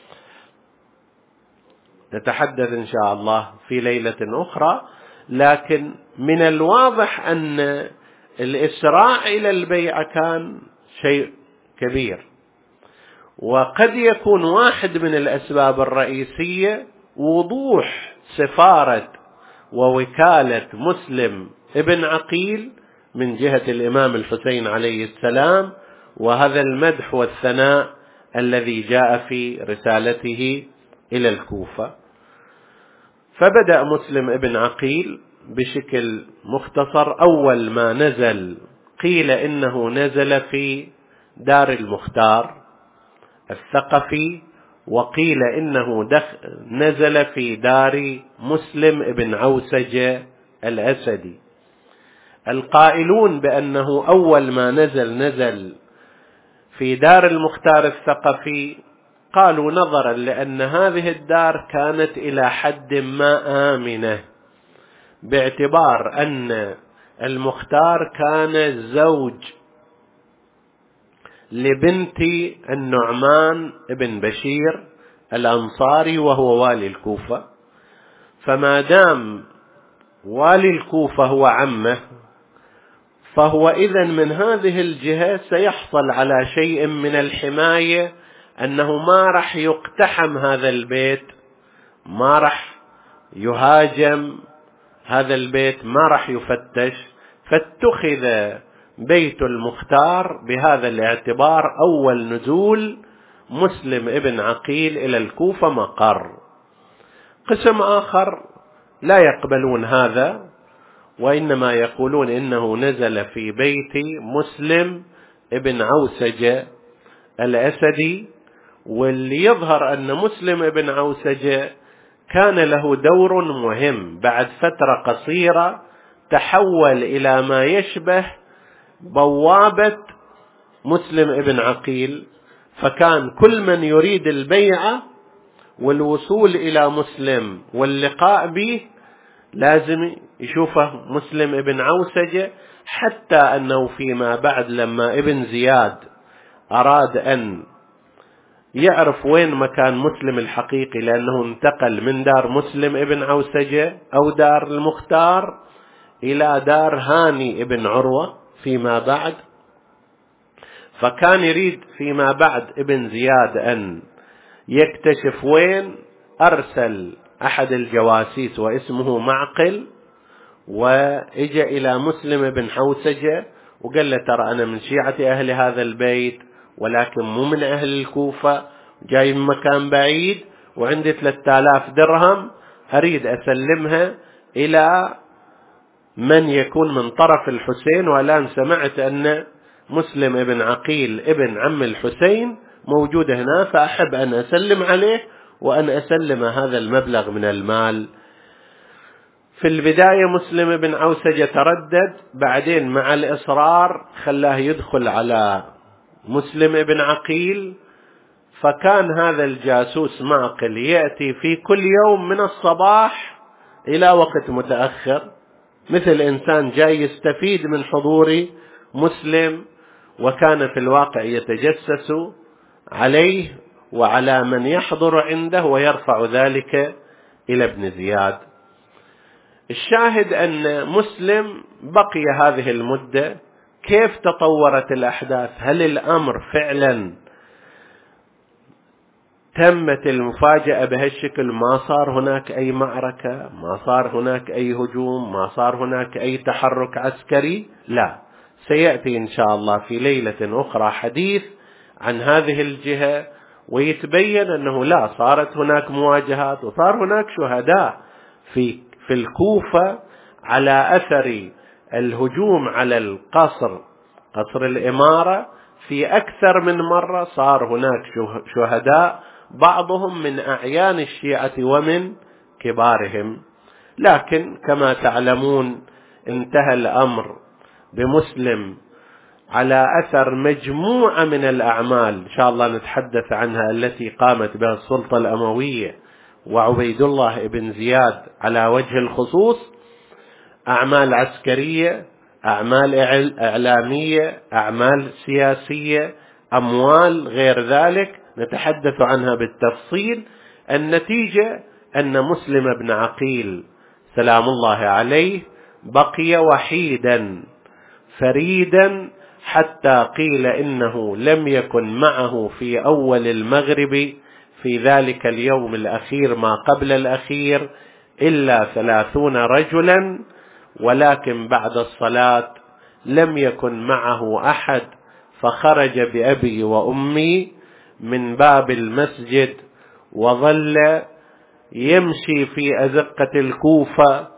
نتحدث إن شاء الله في ليلة أخرى. لكن من الواضح أن الإسراع إلى البيعة كان شيء كبير، وقد يكون واحد من الأسباب الرئيسية وضوح سفارة ووكالة مسلم ابن عقيل من جهة الإمام الحسين عليه السلام، وهذا المدح والثناء الذي جاء في رسالته إلى الكوفة. فبدأ مسلم ابن عقيل بشكل مختصر. أول ما نزل قيل إنه نزل في دار المختار الثقفي، وقيل إنه نزل في دار مسلم ابن عوسجة الأسدي. القائلون بأنه أول ما نزل في دار المختار الثقفي قالوا نظرا لأن هذه الدار كانت إلى حد ما آمنة، باعتبار أن المختار كان زوج لبنت النعمان ابن بشير الأنصاري وهو والي الكوفة، فما دام والي الكوفة هو عمه، فهو إذن من هذه الجهة سيحصل على شيء من الحماية، أنه ما رح يقتحم هذا البيت، ما رح يهاجم هذا البيت، ما رح يفتش. فاتخذ بيت المختار بهذا الاعتبار أول نزول مسلم ابن عقيل إلى الكوفة مقر. قسم آخر لا يقبلون هذا، وإنما يقولون إنه نزل في بيت مسلم ابن عوسجة الأسدي. واللي يظهر أن مسلم ابن عوسجة كان له دور مهم، بعد فترة قصيرة تحول إلى ما يشبه بوابة مسلم ابن عقيل، فكان كل من يريد البيعة والوصول إلى مسلم واللقاء به لازم يشوفه مسلم ابن عوسجة، حتى أنه فيما بعد لما ابن زياد أراد أن يعرف وين مكان مسلم الحقيقي، لأنه انتقل من دار مسلم ابن عوسجة أو دار المختار إلى دار هاني ابن عروة فيما بعد، فكان يريد فيما بعد ابن زياد أن يكتشف وين، أرسل أحد الجواسيس واسمه معقل، وإجا إلى مسلم بن عوسجة وقال له ترى أنا من شيعة أهل هذا البيت ولكن مو من أهل الكوفة، جاي من مكان بعيد وعندي 3000 درهم أريد أسلمها إلى من يكون من طرف الحسين، والآن سمعت أن مسلم ابن عقيل ابن عم الحسين موجود هنا، فأحب أن أسلم عليه وأن أسلم هذا المبلغ من المال. في البداية مسلم بن عوسجة تردد، بعدين مع الإصرار خلاه يدخل على مسلم بن عقيل، فكان هذا الجاسوس معقل يأتي في كل يوم من الصباح إلى وقت متأخر، مثل إنسان جاي يستفيد من حضور مسلم، وكان في الواقع يتجسس عليه وعلى من يحضر عنده ويرفع ذلك إلى ابن زياد. الشاهد أن مسلم بقي هذه المدة. كيف تطورت الأحداث؟ هل الأمر فعلا تمت المفاجأة بهالشكل؟ ما صار هناك أي معركة، ما صار هناك أي هجوم، ما صار هناك أي تحرك عسكري؟ لا، سيأتي إن شاء الله في ليلة أخرى حديث عن هذه الجهة، ويتبين أنه لا، صارت هناك مواجهات وصار هناك شهداء في الكوفة على أثر الهجوم على القصر، قصر الإمارة، في أكثر من مرة صار هناك شهداء، بعضهم من أعيان الشيعة ومن كبارهم. لكن كما تعلمون انتهى الأمر بمسلم على أثر مجموعة من الأعمال إن شاء الله نتحدث عنها التي قامت بها السلطة الأموية وعبيد الله ابن زياد على وجه الخصوص، أعمال عسكرية، أعمال إعلامية، أعمال سياسية، أموال غير ذلك، نتحدث عنها بالتفصيل. النتيجة أن مسلم بن عقيل سلام الله عليه بقي وحيدا فريدا، حتى قيل إنه لم يكن معه في أول المغرب في ذلك اليوم الأخير ما قبل الأخير إلا 30 رجلا، ولكن بعد الصلاة لم يكن معه أحد، فخرج بأبي وأمي من باب المسجد وظل يمشي في أزقة الكوفة.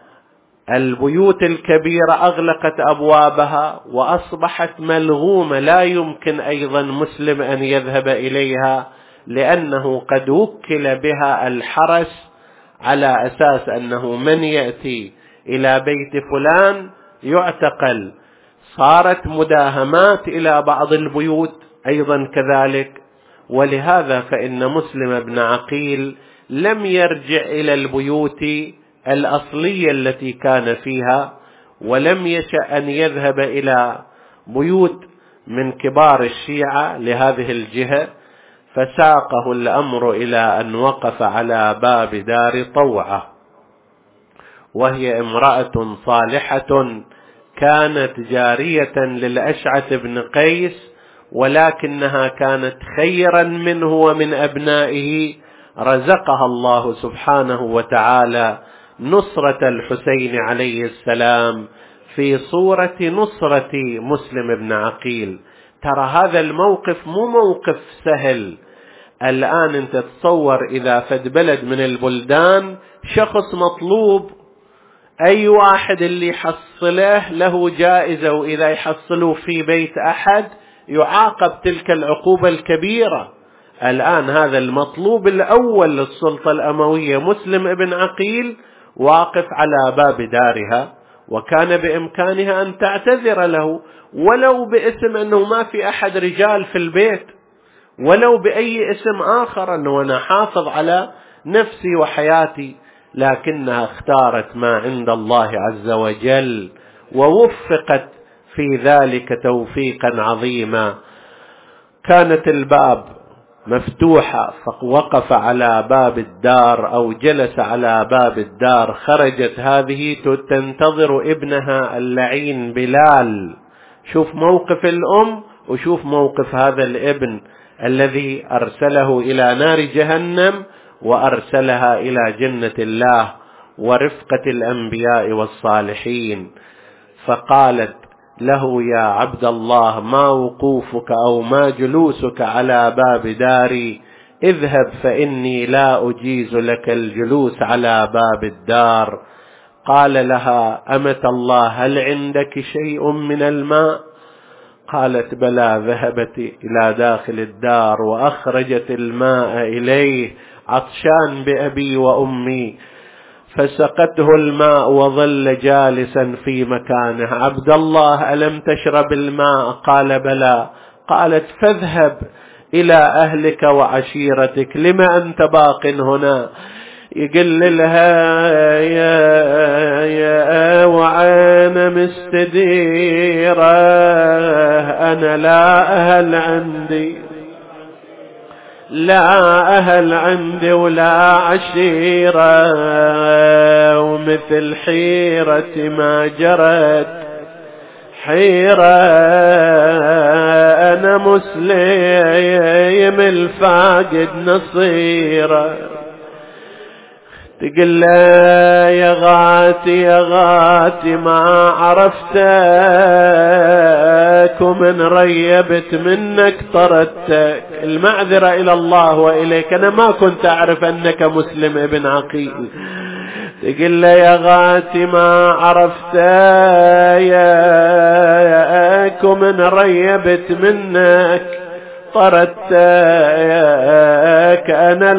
البيوت الكبيرة أغلقت أبوابها وأصبحت ملغومة، لا يمكن أيضا مسلم أن يذهب إليها، لأنه قد وكل بها الحرس على أساس أنه من يأتي إلى بيت فلان يعتقل. صارت مداهمات إلى بعض البيوت أيضا كذلك، ولهذا فإن مسلم بن عقيل لم يرجع إلى البيوت الأصلية التي كان فيها، ولم يشأ أن يذهب إلى بيوت من كبار الشيعة لهذه الجهة، فساقه الأمر إلى أن وقف على باب دار طوعة، وهي امرأة صالحة كانت جارية للأشعث بن قيس، ولكنها كانت خيرا منه ومن أبنائه، رزقها الله سبحانه وتعالى نصرة الحسين عليه السلام في صورة نصرة مسلم بن عقيل. ترى هذا الموقف مو موقف سهل. الآن أنت تتصور إذا فد بلد من البلدان شخص مطلوب، أي واحد اللي يحصله له جائزة، وإذا يحصله في بيت أحد يعاقب تلك العقوبة الكبيرة. الآن هذا المطلوب الأول للسلطة الأموية مسلم ابن عقيل واقف على باب دارها وكان بإمكانها أن تعتذر له ولو باسم أنه ما في أحد رجال في البيت، ولو بأي اسم آخر، أنه أنا حافظ على نفسي وحياتي، لكنها اختارت ما عند الله عز وجل ووفقت في ذلك توفيقا عظيما. كانت الباب مفتوحة، فوقف على باب الدار أو جلس على باب الدار. خرجت هذه تنتظر ابنها اللعين بلال. شوف موقف الأم وشوف موقف هذا الابن الذي أرسله إلى نار جهنم وأرسلها إلى جنة الله ورفقة الأنبياء والصالحين. فقالت له: يا عبد الله، ما وقوفك أو ما جلوسك على باب داري؟ اذهب فإني لا أجيز لك الجلوس على باب الدار. قال لها: أمة الله، هل عندك شيء من الماء؟ قالت: بلى. ذهبت إلى داخل الدار وأخرجت الماء إليه، عطشان بأبي وأمي، فسقته الماء وظل جالسا في مكانه. عبد الله، ألم تشرب الماء؟ قال: بلى. قالت: فاذهب إلى أهلك وعشيرتك، لما أنت باق هنا؟ يقول لها: يا وعين مستديرة، أنا لا أهل عندي ولا عشيرة، ومثل حيرة ما جرت حيرة، أنا مسلم الفاقد نصيرة. تقول له: يا غاتي ما عرفتك، ومن ريبت منك طردتك. المعذرة إلى الله وإليك، أنا ما كنت أعرف أنك مسلم ابن عقيل. تقول له: يا غاتي ما عرفتك، ومن ريبت منك طردتك. أنا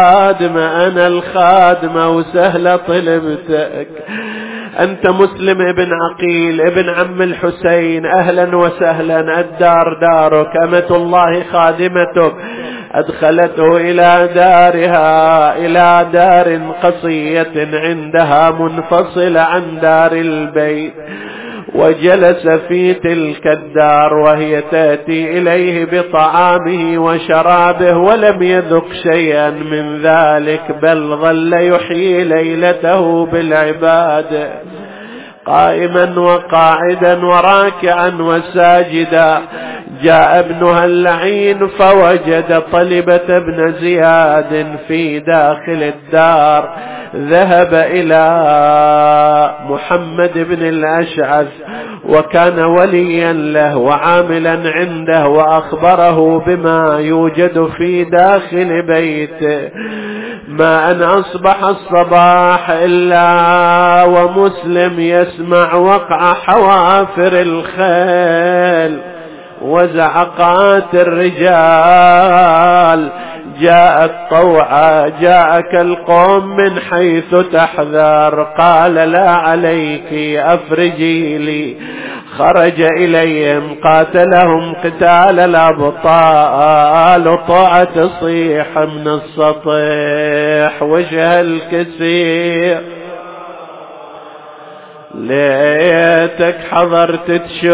الخادمة وسهلة طلبتك. أنت مسلم ابن عقيل ابن عم الحسين، أهلا وسهلا، الدار دارك، أمة الله خادمتك. أدخلته إلى دارها، إلى دار قصية عندها منفصلة عن دار البيت، وجلس في تلك الدار وهي تأتي إليه بطعامه وشرابه، ولم يذق شيئا من ذلك، بل ظل يحيي ليلته بالعبادة، قائما وقاعدا وراكعا وساجدا. جاء ابنها اللعين فوجد طلبة بن زياد في داخل الدار، ذهب إلى محمد بن الأشعث وكان وليا له وعاملا عنده، وأخبره بما يوجد في داخل بيته. ما أن أصبح الصباح إلا ومسلم يسمع وقع حوافر الخيل وزعقات الرجال. جاءت طوعا، جاءك القوم من حيث تحذر. قال: لا عليك، أفرجي لي. خرج إليهم قاتلهم قتال الأبطال، طاعة تصيح من السطح وجه الكسير. ليتك حضرت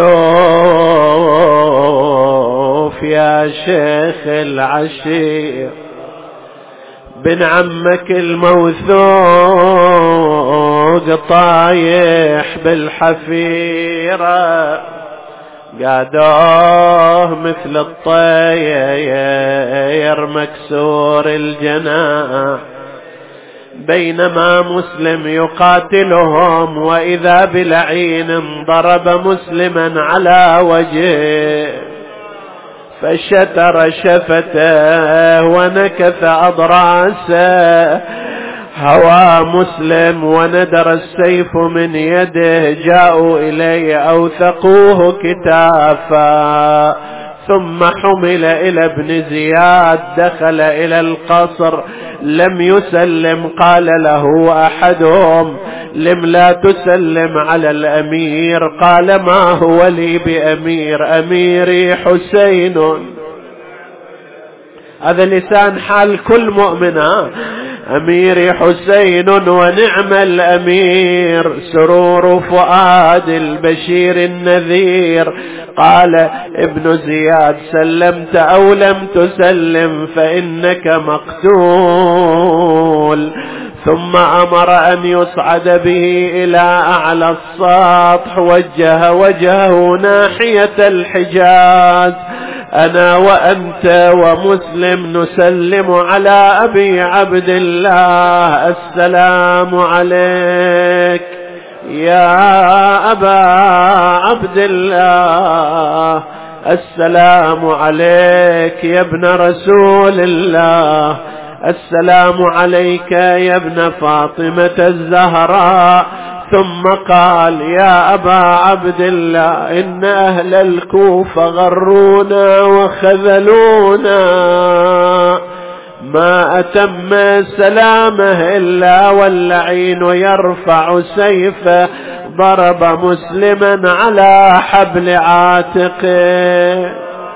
تشوف يا شيخ العشير بن عمك الموثوق طايح بالحفيرة، قادوه مثل الطير مكسور الجناح، بينما مسلم يقاتلهم وإذا بلعين ضرب مسلما على وجهه فشتر شفته ونكث أضراسه. هوى مسلم وندر السيف من يده. جاءوا إليه أوثقوه كتافا ثم حمل إلى ابن زياد، دخل إلى القصر لم يسلم. قال له أحدهم: لم لا تسلم على الأمير؟ قال: ما هو لي بأمير، أميري حسين. هذا لسان حال كل مؤمن. أميري حسين ونعم الأمير، سرور فؤاد البشير النذير. قال ابن زياد: سلمت أو لم تسلم فإنك مقتول. ثم أمر أن يصعد به إلى أعلى السطح، وجه وجهه ناحية الحجاز. أنا وأنت ومسلم نسلم على أبي عبد الله: السلام عليك يا أبا عبد الله، السلام عليك يا ابن رسول الله، السلام عليك يا ابن فاطمة الزهراء. ثم قال: يا أبا عبد الله، إن أهل الكوفة غرونا وخذلونا، ما أتم سلامه إلا واللعين يرفع سيفه، ضرب مسلما على حبل عاتقه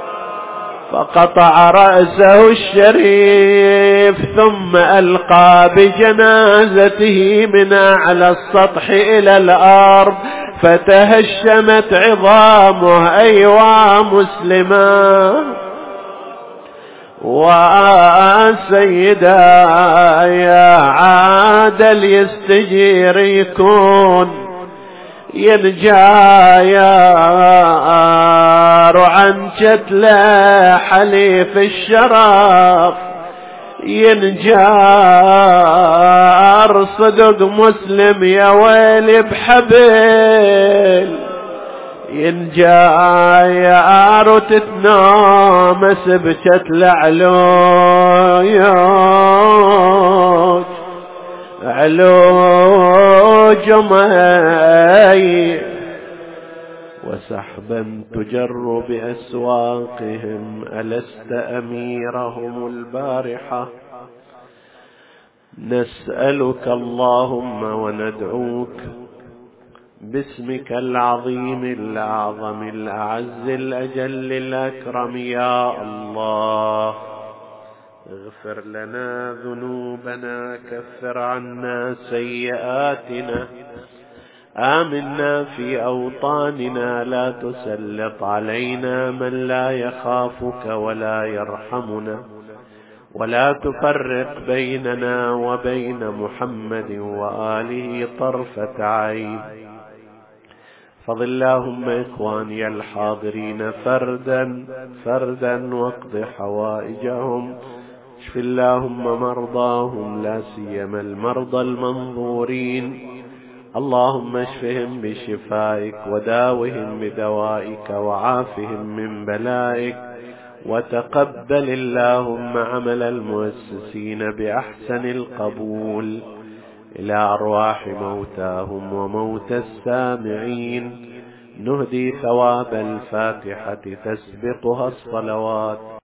فقطع رأسه الشريف، ثم ألقى بجنازته من أعلى السطح إلى الأرض فتهشمت عظامه. أيوا مسلما وسيدا يا عادل يستجير يكون ينجايار عن شتل حليف الشرف، ينجار صدق مسلم يا ويلي بحبل، ينجايار وتتنامس بشتل علوج مي، وسحبا تجر بأسواقهم. ألست أميرهم البارحة؟ نسألك اللهم وندعوك باسمك العظيم الأعظم الأعز الأجل الأكرم يا الله، اغفر لنا ذنوبنا، كفر عنا سيئاتنا، آمنا في أوطاننا، لا تسلط علينا من لا يخافك ولا يرحمنا، ولا تفرق بيننا وبين محمد وآله طرفة عين. فضل اللهم إخواني الحاضرين فردا فردا واقض حوائجهم، اشف اللهم مرضاهم، لا سيما المرضى المنظورين، اللهم اشفهم بشفائك وداوهم بدوائك وعافهم من بلائك، وتقبل اللهم عمل المؤسسين بأحسن القبول. إلى أرواح موتاهم وموتى السامعين نهدي ثواب الفاتحة تسبقها الصلوات.